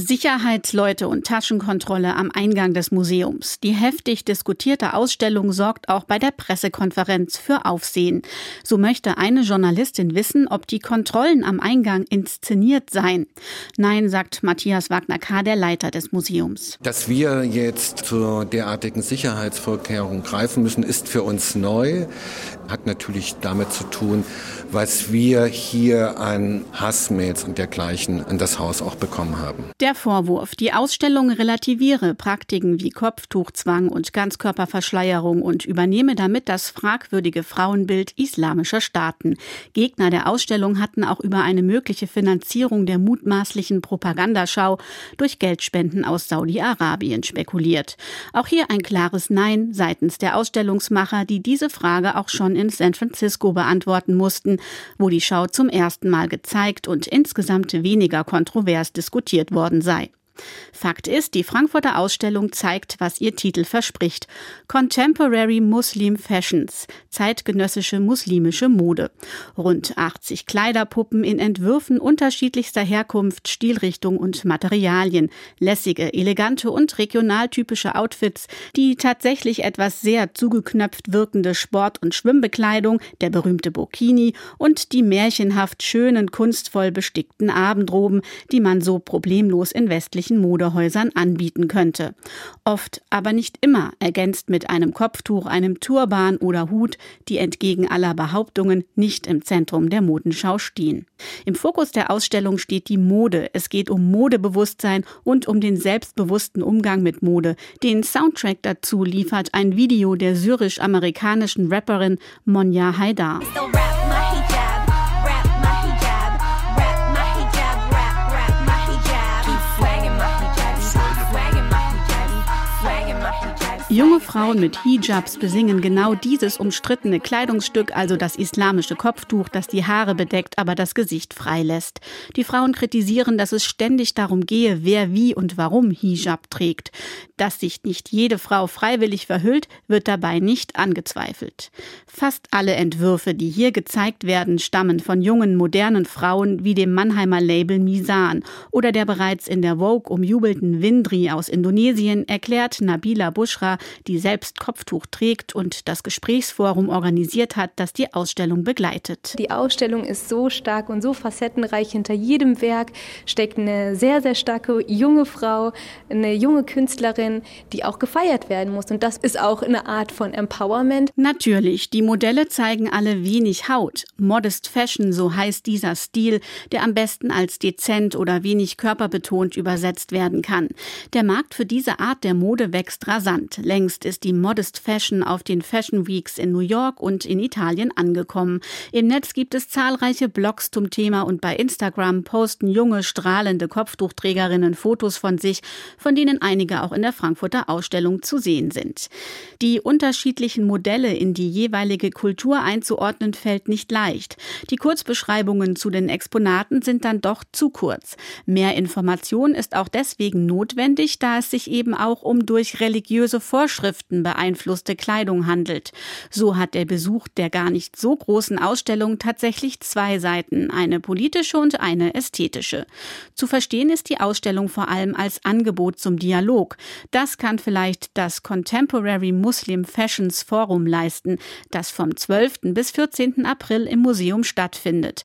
Sicherheitsleute und Taschenkontrolle am Eingang des Museums. Die heftig diskutierte Ausstellung sorgt auch bei der Pressekonferenz für Aufsehen. So möchte eine Journalistin wissen, ob die Kontrollen am Eingang inszeniert seien. Nein, sagt Matthias Wagner-K., der Leiter des Museums. Dass wir jetzt zu derartigen Sicherheitsvorkehrungen greifen müssen, ist für uns neu. Hat natürlich damit zu tun, was wir hier an Hassmails und dergleichen an das Haus auch bekommen haben. Der Vorwurf, die Ausstellung relativiere Praktiken wie Kopftuchzwang und Ganzkörperverschleierung und übernehme damit das fragwürdige Frauenbild islamischer Staaten. Gegner der Ausstellung hatten auch über eine mögliche Finanzierung der mutmaßlichen Propagandaschau durch Geldspenden aus Saudi-Arabien spekuliert. Auch hier ein klares Nein seitens der Ausstellungsmacher, die diese Frage auch schon in San Francisco beantworten mussten, wo die Schau zum ersten Mal gezeigt und insgesamt weniger kontrovers diskutiert worden sei. Fakt ist, die Frankfurter Ausstellung zeigt, was ihr Titel verspricht. Contemporary Muslim Fashions, zeitgenössische muslimische Mode. Rund 80 Kleiderpuppen in Entwürfen unterschiedlichster Herkunft, Stilrichtung und Materialien. Lässige, elegante und regionaltypische Outfits, die tatsächlich etwas sehr zugeknöpft wirkende Sport- und Schwimmbekleidung, der berühmte Burkini und die märchenhaft schönen, kunstvoll bestickten Abendroben, die man so problemlos in westlichen Modehäusern anbieten könnte. Oft, aber nicht immer, ergänzt mit einem Kopftuch, einem Turban oder Hut, die entgegen aller Behauptungen nicht im Zentrum der Modenschau stehen. Im Fokus der Ausstellung steht die Mode. Es geht um Modebewusstsein und um den selbstbewussten Umgang mit Mode. Den Soundtrack dazu liefert ein Video der syrisch-amerikanischen Rapperin Monya Haidar. Junge Frauen mit Hijabs besingen genau dieses umstrittene Kleidungsstück, also das islamische Kopftuch, das die Haare bedeckt, aber das Gesicht freilässt. Die Frauen kritisieren, dass es ständig darum gehe, wer wie und warum Hijab trägt. Dass sich nicht jede Frau freiwillig verhüllt, wird dabei nicht angezweifelt. Fast alle Entwürfe, die hier gezeigt werden, stammen von jungen, modernen Frauen wie dem Mannheimer Label Misan oder der bereits in der Vogue umjubelten Windri aus Indonesien, erklärt Nabila Bushra, die selbst Kopftuch trägt und das Gesprächsforum organisiert hat, das die Ausstellung begleitet. Die Ausstellung ist so stark und so facettenreich. Hinter jedem Werk steckt eine sehr, sehr starke junge Frau, eine junge Künstlerin, die auch gefeiert werden muss. Und das ist auch eine Art von Empowerment. Natürlich, die Modelle zeigen alle wenig Haut. Modest Fashion, so heißt dieser Stil, der am besten als dezent oder wenig körperbetont übersetzt werden kann. Der Markt für diese Art der Mode wächst rasant. Längst ist die Modest Fashion auf den Fashion Weeks in New York und in Italien angekommen. Im Netz gibt es zahlreiche Blogs zum Thema und bei Instagram posten junge, strahlende Kopftuchträgerinnen Fotos von sich, von denen einige auch in der Frankfurter Ausstellung zu sehen sind. Die unterschiedlichen Modelle in die jeweilige Kultur einzuordnen, fällt nicht leicht. Die Kurzbeschreibungen zu den Exponaten sind dann doch zu kurz. Mehr Information ist auch deswegen notwendig, da es sich eben auch um durch religiöse Vorschriften beeinflusste Kleidung handelt. So hat der Besuch der gar nicht so großen Ausstellung tatsächlich zwei Seiten, eine politische und eine ästhetische. Zu verstehen ist die Ausstellung vor allem als Angebot zum Dialog. Das kann vielleicht das Contemporary Muslim Fashions Forum leisten, das vom 12. bis 14. April im Museum stattfindet.